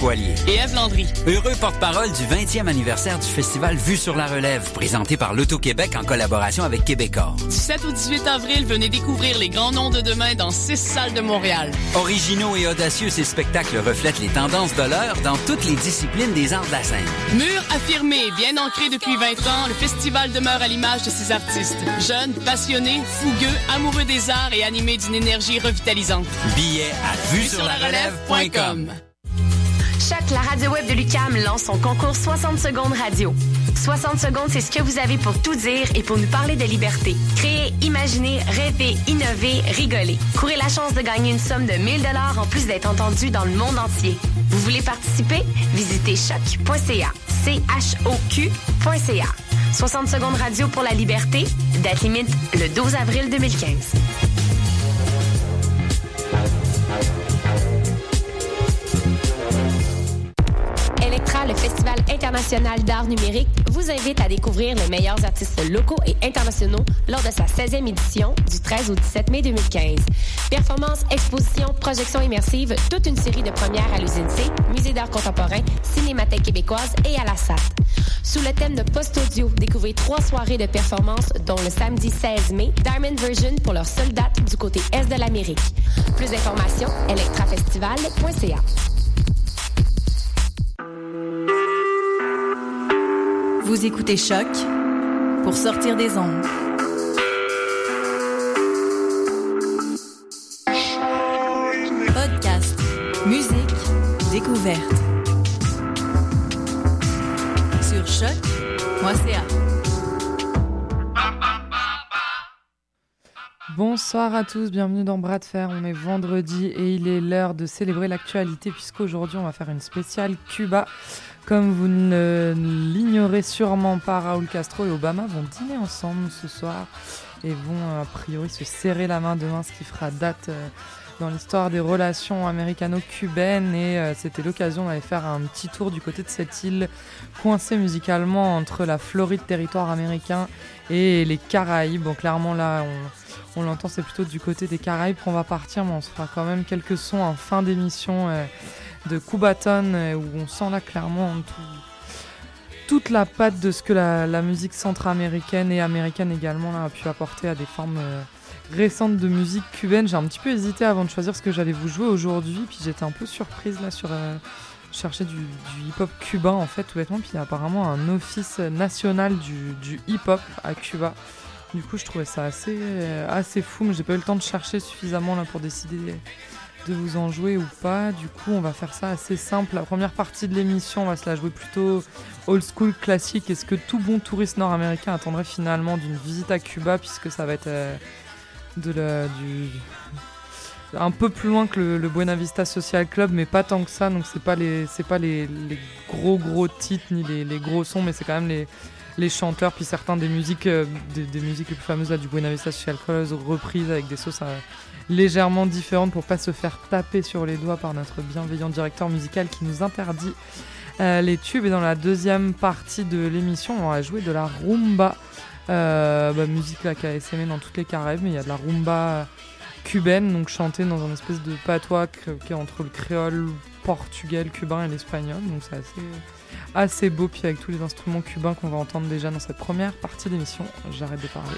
Poilier. Et Ève Landry. Heureux porte-parole du 20e anniversaire du festival Vue sur la Relève, présenté par l'Auto-Québec en collaboration avec Québecor. Du 7 au 18 avril, venez découvrir les grands noms de demain dans 6 salles de Montréal. Originaux et audacieux, ces spectacles reflètent les tendances de l'heure dans toutes les disciplines des arts de la scène. Mur affirmé, bien ancré depuis 20 ans, le festival demeure à l'image de ses artistes. Jeunes, passionnés, fougueux, amoureux des arts et animés d'une énergie revitalisante. Billets à vuesurlarelève.com. Choc, la radio web de l'UQAM, lance son concours 60 secondes radio. 60 secondes, c'est ce que vous avez pour tout dire et pour nous parler de liberté. Créer, imaginer, rêver, innover, rigoler. Courez la chance de gagner une somme de 1 000 $ en plus d'être entendu dans le monde entier. Vous voulez participer? Visitez choc.ca. CHOQ.ca. 60 secondes radio pour la liberté. Date limite le 12 avril 2015. Electra, le Festival international d'art numérique, vous invite à découvrir les meilleurs artistes locaux et internationaux lors de sa 16e édition du 13 au 17 mai 2015. Performances, expositions, projections immersives, toute une série de premières à l'Usine C, Musée d'art contemporain, Cinémathèque québécoise et à la SAT. Sous le thème de post-audio, découvrez 3 soirées de performances, dont le samedi 16 mai, Diamond Version pour leur seule date du côté est de l'Amérique. Plus d'informations, electrafestival.ca. Vous écoutez Choc pour sortir des ondes. Podcast, musique, découverte. Sur choc.ca. Bonsoir à tous, bienvenue dans Bras de Fer. On est vendredi et il est l'heure de célébrer l'actualité puisqu'aujourd'hui on va faire une spéciale Cuba. Comme vous ne l'ignorez sûrement pas, Raúl Castro et Obama vont dîner ensemble ce soir et vont a priori se serrer la main demain, ce qui fera date dans l'histoire des relations américano-cubaines. Et c'était l'occasion d'aller faire un petit tour du côté de cette île coincée musicalement entre la Floride, territoire américain, et les Caraïbes. Bon, clairement là on l'entend, c'est plutôt du côté des Caraïbes qu'on va partir, mais on se fera quand même quelques sons en fin d'émission de Cubaton, où on sent là clairement toute la patte de ce que la musique centra-américaine et américaine également là, a pu apporter à des formes récentes de musique cubaine. J'ai un petit peu hésité avant de choisir ce que j'allais vous jouer aujourd'hui, puis j'étais un peu surprise là sur chercher du hip-hop cubain en fait tout bêtement, puis il y a apparemment un office national du hip-hop à Cuba. Du coup je trouvais ça assez fou, mais j'ai pas eu le temps de chercher suffisamment là pour décider de vous en jouer ou pas. Du coup on va faire ça assez simple. La première partie de l'émission on va se la jouer plutôt old school classique, et ce que tout bon touriste nord-américain attendrait finalement d'une visite à Cuba, puisque ça va être un peu plus loin que le Buena Vista Social Club, mais pas tant que ça. Donc c'est pas les gros titres ni les gros sons, mais c'est quand même les chanteurs, puis certains des musiques les plus fameuses là, du Buena Vista Social Club, reprises avec des sauces légèrement différentes pour pas se faire taper sur les doigts par notre bienveillant directeur musical qui nous interdit les tubes. Et dans la deuxième partie de l'émission, on va jouer de la rumba, musique là qui a essaimé dans toutes les Caraïbes, mais il y a de la rumba cubaine, donc chantée dans une espèce de patois qui est entre le créole, portugais, le cubain et l'espagnol. Donc c'est assez beau, puis avec tous les instruments cubains qu'on va entendre déjà dans cette première partie d'émission. J'arrête de parler.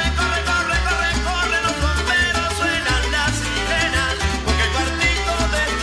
Porque el cuartito de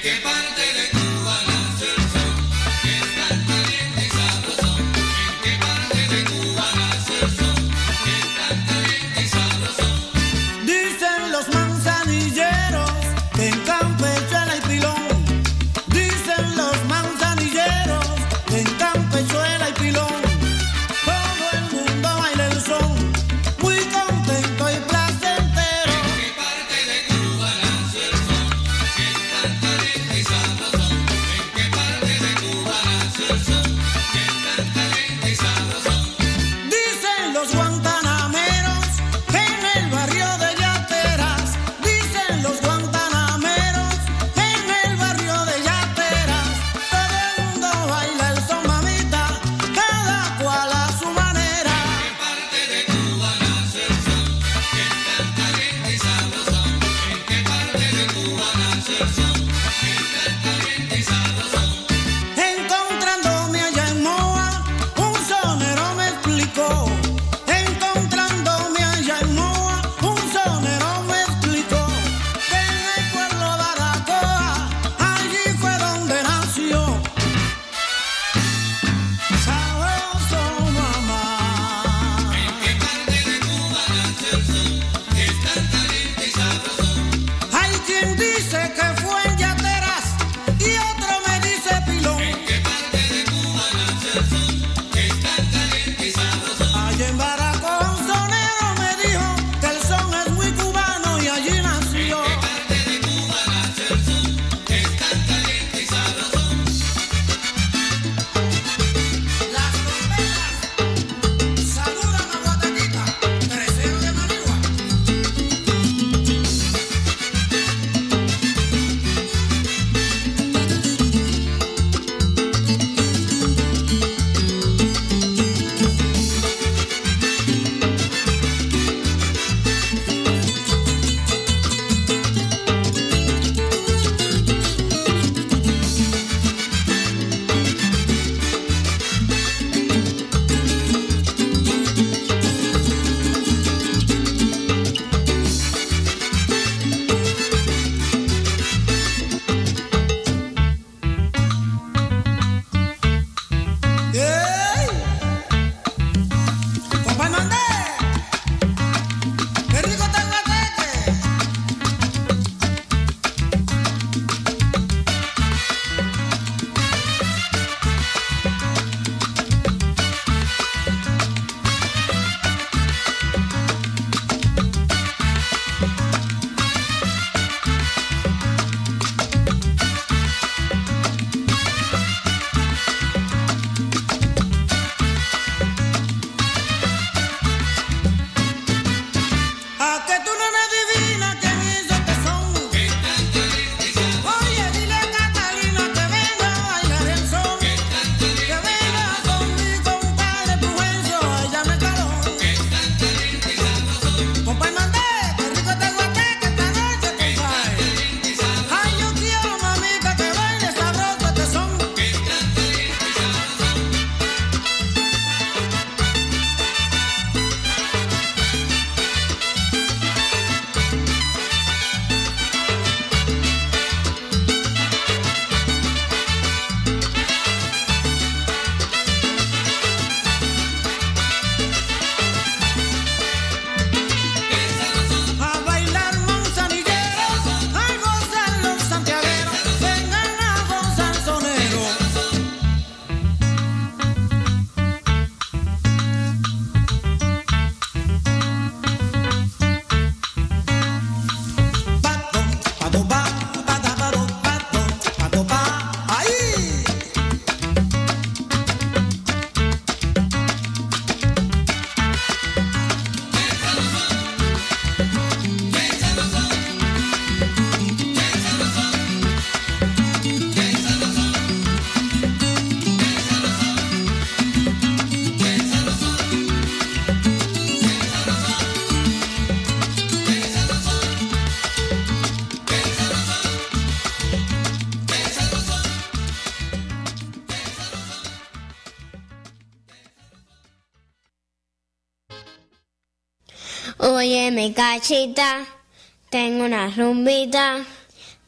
Oye, mi cachita, tengo una rumbita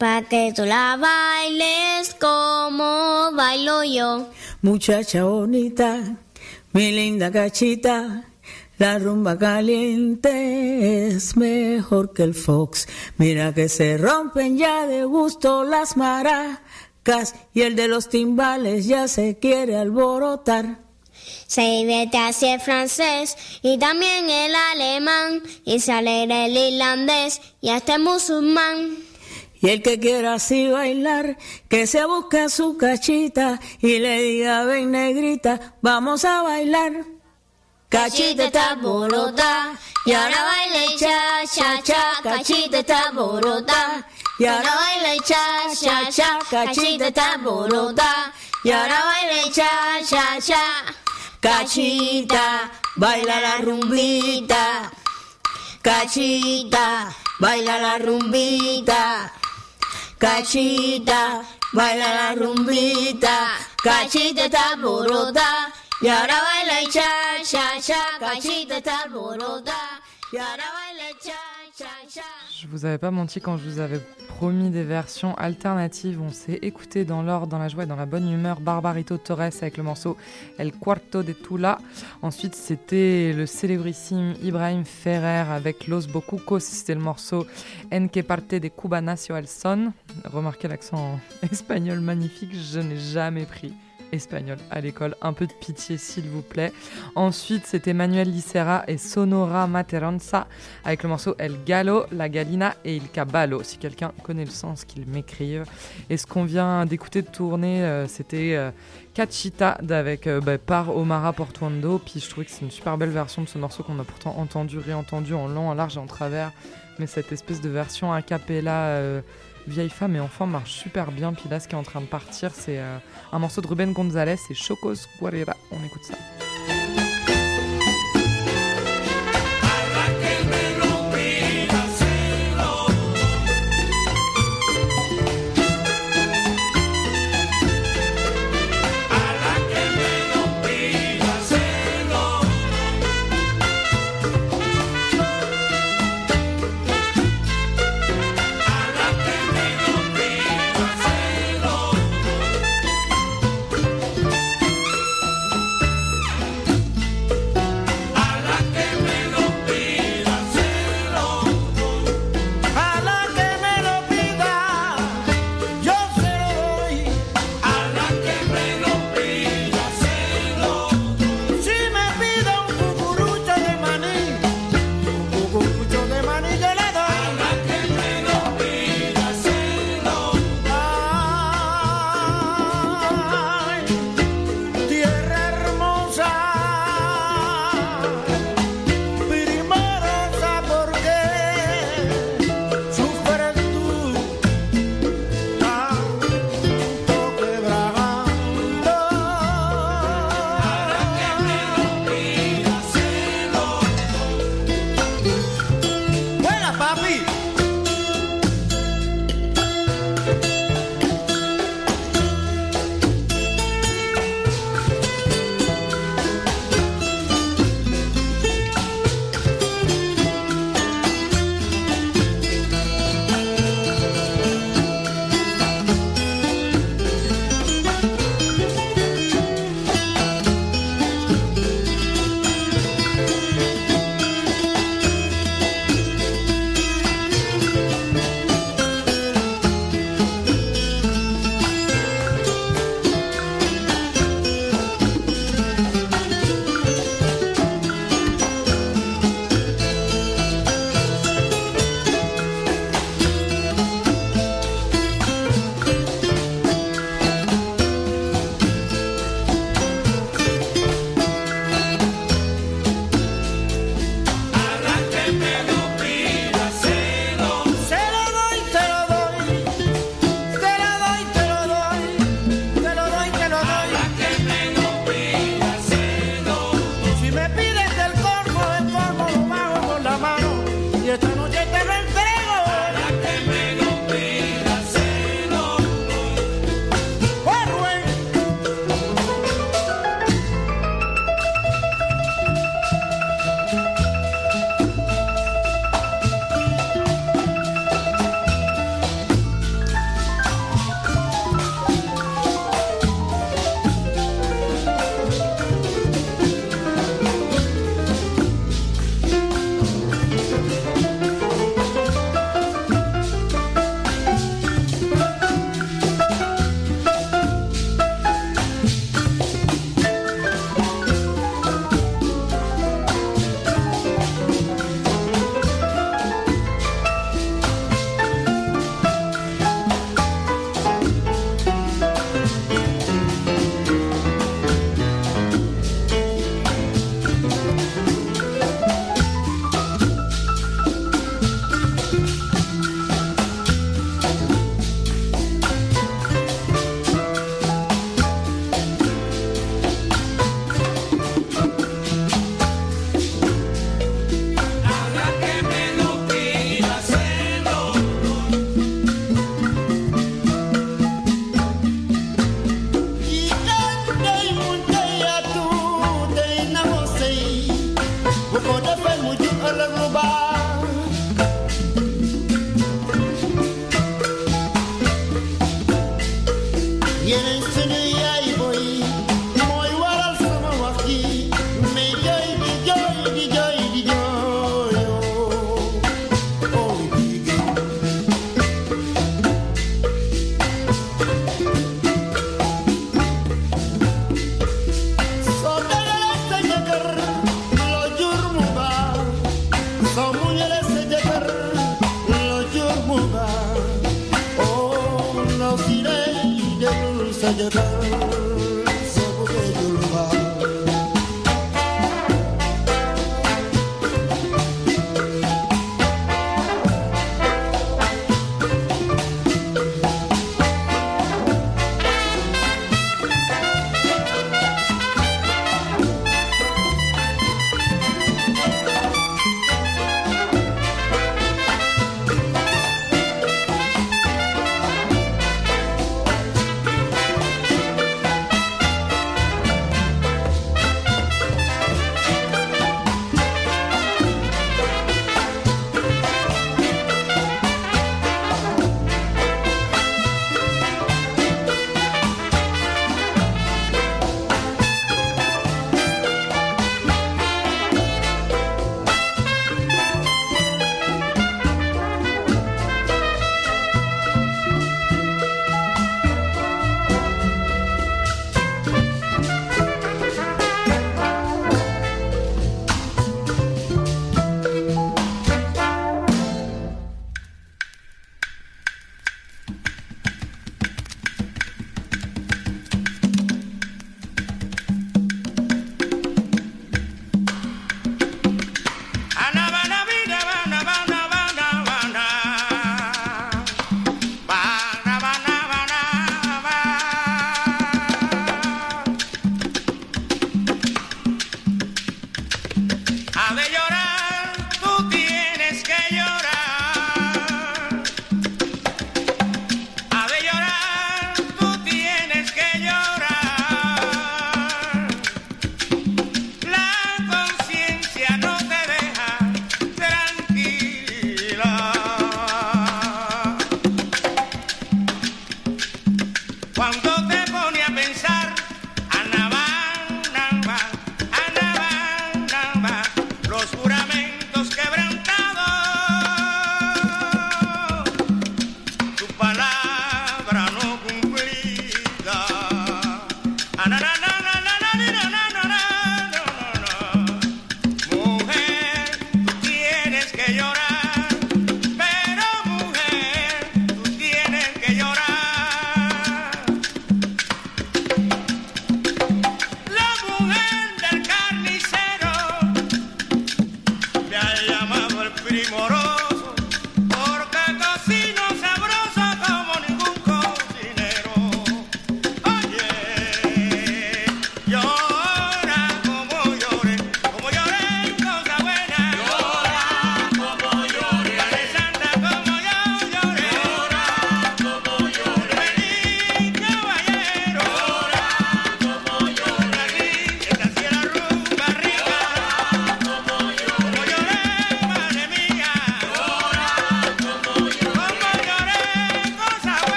pa' que tú la bailes como bailo yo. Muchacha bonita, mi linda cachita, la rumba caliente es mejor que el fox. Mira que se rompen ya de gusto las maracas y el de los timbales ya se quiere alborotar. Se divierte así el francés y también el alemán, y se alegra el irlandés y hasta el musulmán. Y el que quiera así bailar, que se busque su cachita y le diga: ven negrita, vamos a bailar. Cachita está borota y ahora baila cha cha cha. Cachita está borota y ahora baila cha cha cha. Cachita está borota y ahora baila cha cha cha. Cachita, baila la rumbita. Cachita, baila la rumbita. Cachita, baila la rumbita. Cachita está borota y ahora baila cha cha cha. Cachita está borota y ahora baila cha cha cha. Je vous avais pas menti quand je vous avais promis des versions alternatives. On s'est écouté dans l'ordre, dans la joie et dans la bonne humeur Barbarito Torres avec le morceau El Cuarto de Tula. Ensuite, c'était le célébrissime Ibrahim Ferrer avec Los Bocucos. C'était le morceau En que parte de Cuba nació el son. Remarquez l'accent espagnol magnifique, je n'ai jamais pris espagnol à l'école, un peu de pitié s'il vous plaît. Ensuite c'était Manuel Licera et Sonora Materanza avec le morceau El Gallo, La Galina et Il Caballo. Si quelqu'un connaît le sens, qu'il m'écrive. Et ce qu'on vient d'écouter de tourner, c'était Cachita avec par Omara Portuondo. Puis je trouvais que c'est une super belle version de ce morceau qu'on a pourtant entendu, réentendu en long, en large et en travers, mais cette espèce de version a cappella vieille femme et enfant marche super bien. Puis là ce qui est en train de partir, c'est un morceau de Ruben González et Chocos Guarera. On écoute ça. saja sabo ke julwa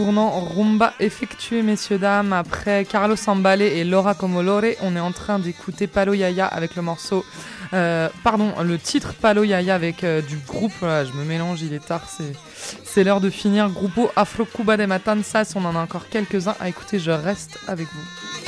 tournant rumba effectué, messieurs, dames. Après Carlos Ambale et Laura Comolore, on est en train d'écouter Palo Yaya avec le morceau... le titre Palo Yaya avec du groupe... je me mélange, il est tard, c'est l'heure de finir. Grupo Afro Cuba de Matanzas, on en a encore quelques-uns à écouter, je reste avec vous.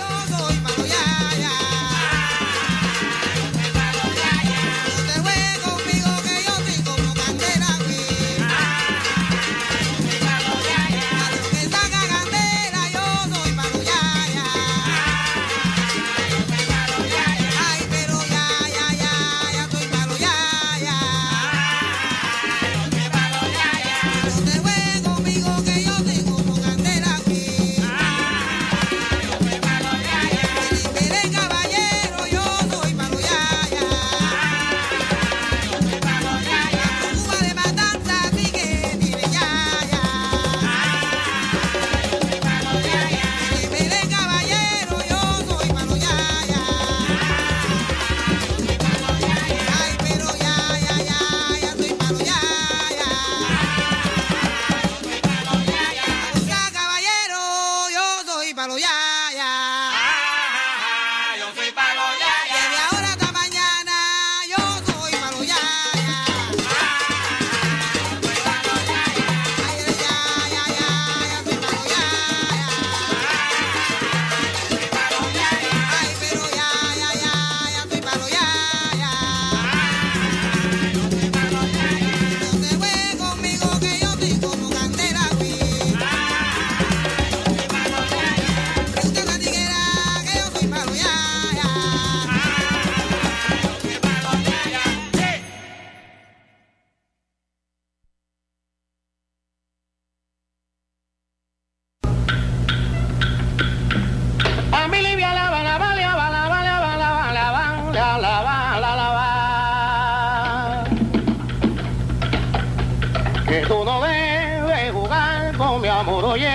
Que tú no debes jugar con mi amor, oye.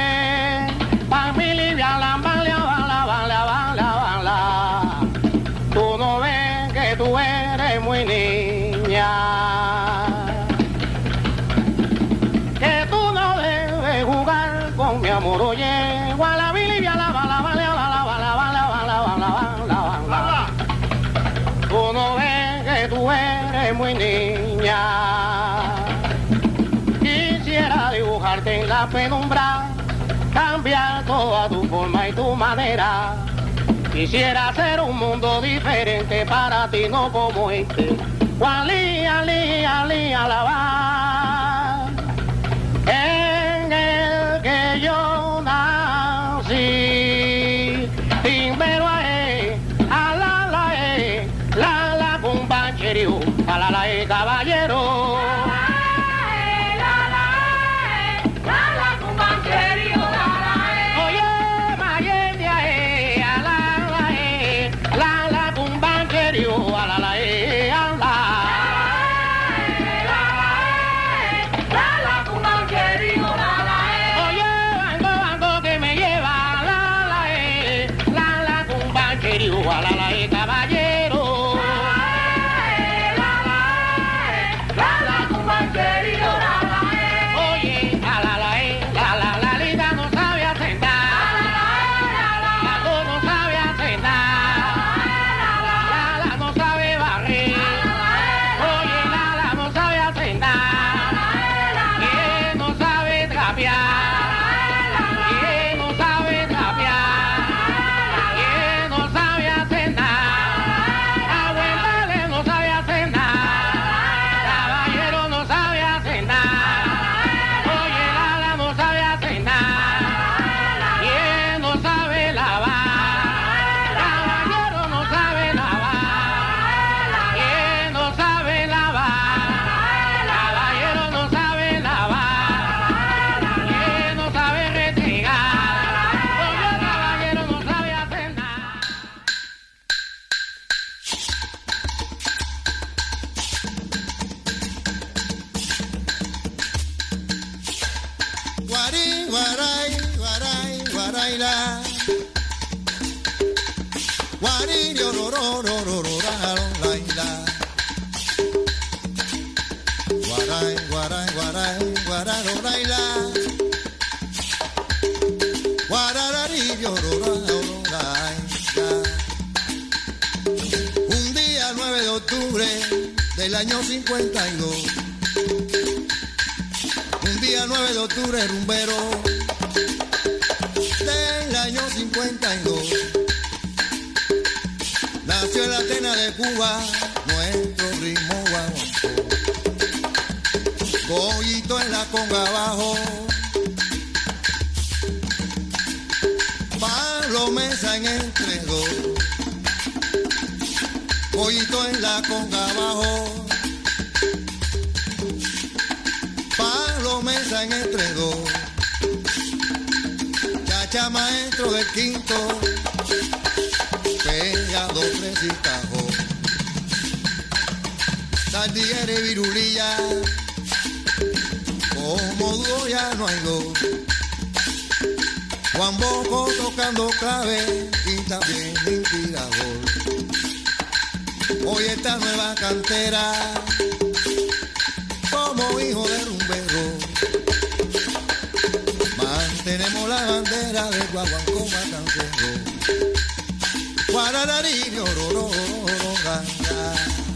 Tú no ves que tú eres muy niña. Que tú no debes jugar con mi amor, oye. Tú no ves que tú eres muy niña. Quisiera dibujarte en la penumbra, cambiar toda tu forma y tu manera. Quisiera hacer un mundo diferente para ti, no como este. Wali, ali, ali, alaba. En el que yo nací. Timbero la compancherio, la caballero. del año 52. Un día 9 de octubre, rumbero del año 52. Nació en la Atenas de Cuba nuestro ritmo guaguancó. Goyito en la conga abajo, Pablo Mesa en entre dos. Goyito en la conga abajo, Pablo Mesa en entre dos. Chacha maestro del quinto, pegado tres y tajo. Sardillera y virulilla, como dúo ya no hay dos. Juan Boco tocando clave y también inspirador. Hoy esta nueva cantera, como hijo de rumbero, mantenemos la bandera de Guaguancó Matancero. Guarararí, orororo, ganga.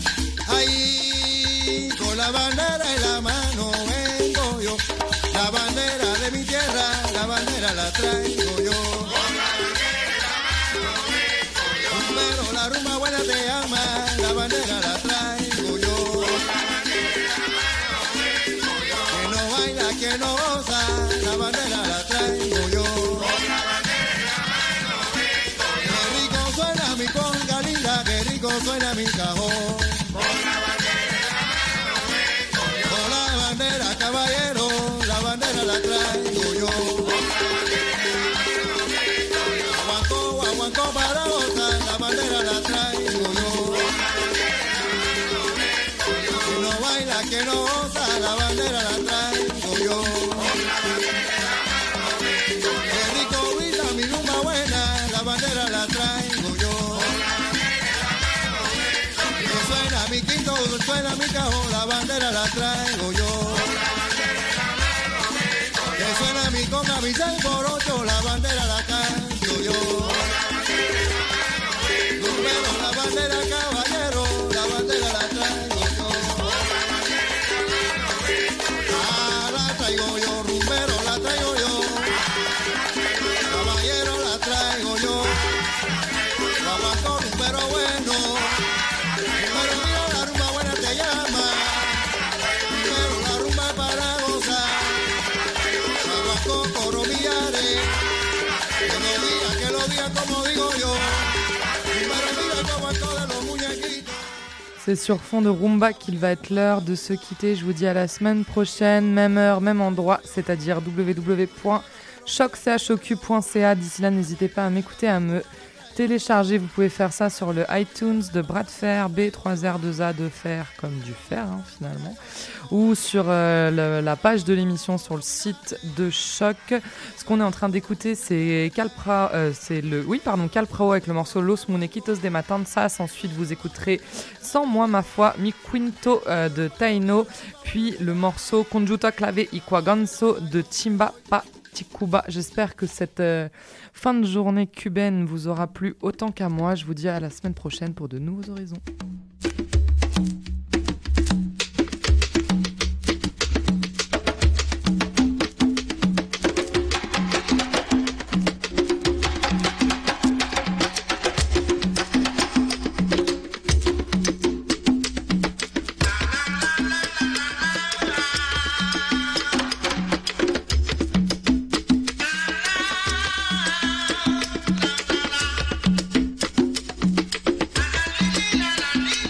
Ahí, con la bandera en la mano vengo yo. La bandera de mi tierra, la bandera la traigo yo. Con la bandera en la mano vengo yo. Pero la rumba buena te ama, la bandera la traigo yo. Con la bandera en la mano vengo yo. Que no baila, que no goza, la bandera la traigo yo. Con la bandera en la mano vengo yo. Qué rico suena mi conga linda, qué rico suena mi cajón. Con la bandera en la mano vengo yo. Con la bandera caballero, la bandera la traigo yo. Con la bandera en la mano vengo yo. Aguancó, aguancó para gozar, la bandera la traigo yo. Con la bandera en la mano vengo yo. Que no baila, que no goza, la bandera la traigo yo. Con la bandera en la mano vengo yo. Qué rico grita mi rumba buena, la bandera la traigo yo. Con la bandera en la mano vengo yo. Que suena mi quinto, suena mi cajón, la bandera la traigo yo. Con la bandera en la mano vengo yo. Que suena mi conga, mi 6x8, la bandera la canto yo. Con la bandera en la mano vengo yo. Pero la bandera caballero, la bandera la traigo yo. Con la bandera en la mano vengo yo. Ah, la traigo yo, rumbero la traigo yo. Caballero la traigo yo. Guaguancó, rumbero bueno. Pero mira, la rumba buena te llama. Pero la rumba es para gozar. Guaguancó, coro millares. Que lo diga como digo yo. Pero mira el Guaguancó de los muñequitos. C'est sur fond de rumba qu'il va être l'heure de se quitter. Je vous dis à la semaine prochaine, même heure, même endroit, c'est-à-dire www.choc.ca. D'ici là, n'hésitez pas à m'écouter, à me télécharger. Vous pouvez faire ça sur le iTunes de Bras de Fer, B3R2A de fer, comme du fer finalement, ou sur la page de l'émission sur le site de Choc. Ce qu'on est en train d'écouter, c'est Calprao avec le morceau Los Muñequitos de Matanzas. Ensuite, vous écouterez Sans moi ma foi, Mi Quinto de Taino, puis le morceau Conjunto Clave y Quaganzo de Chimba Pa Ticuba. J'espère que cette fin de journée cubaine vous aura plu autant qu'à moi. Je vous dis à la semaine prochaine pour de nouveaux horizons. La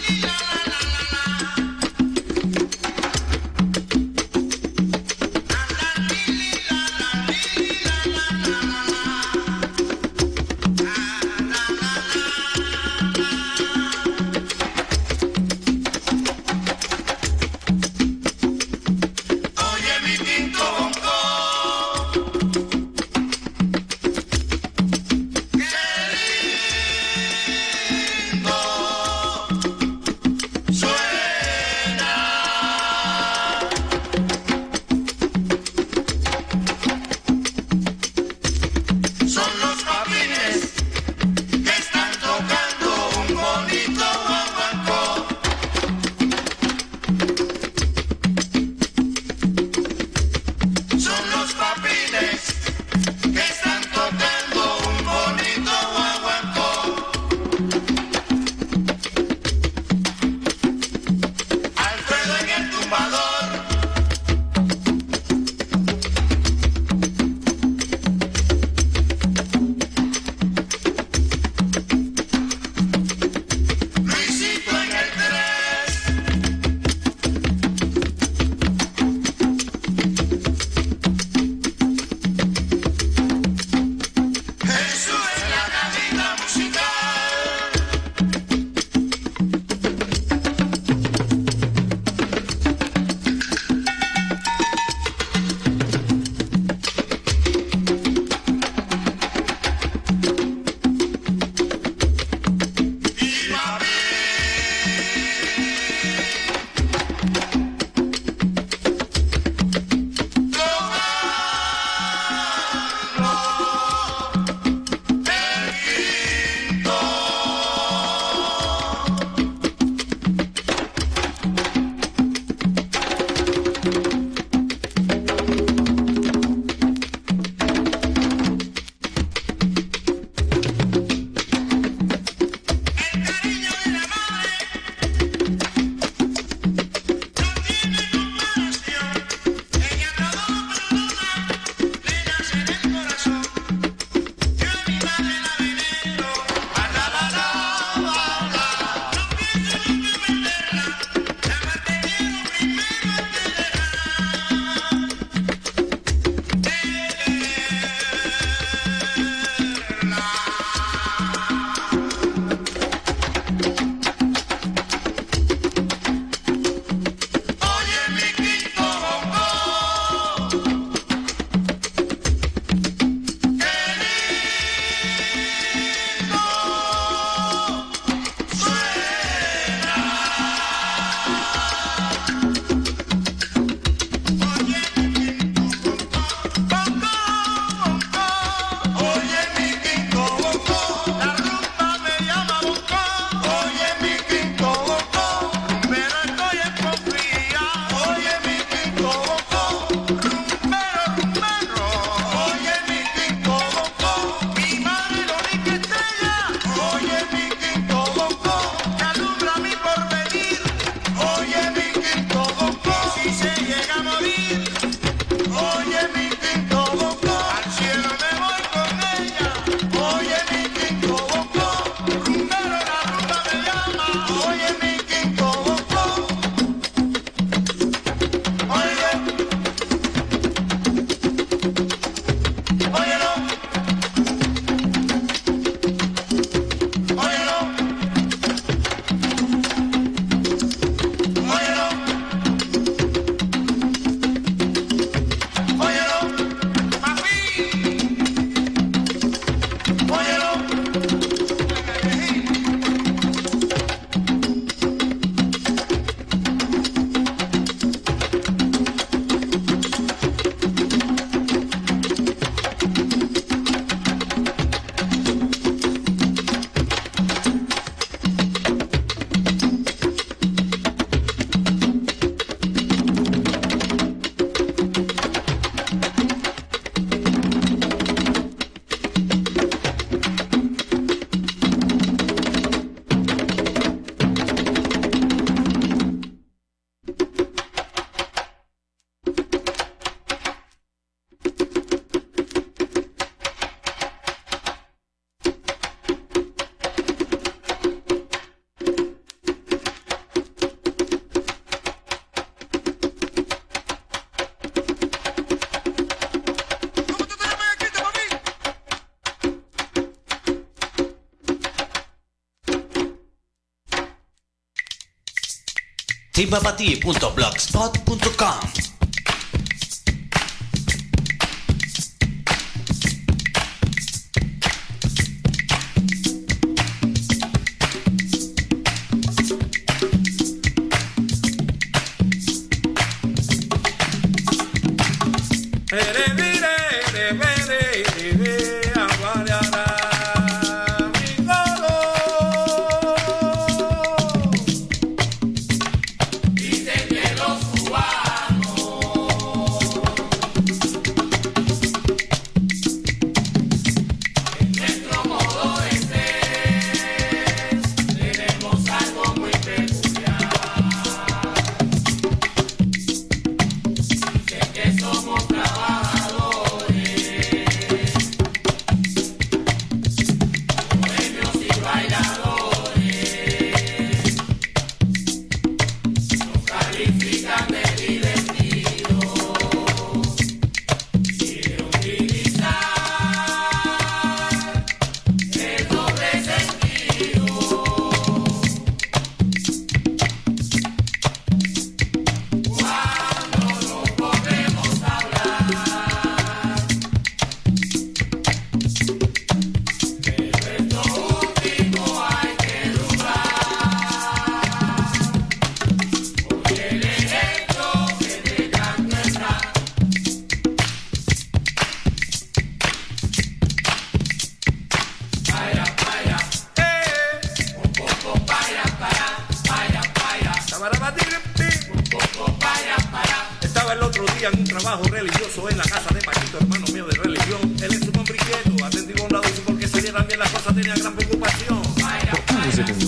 Timbapati.blogspot.com. Vous êtes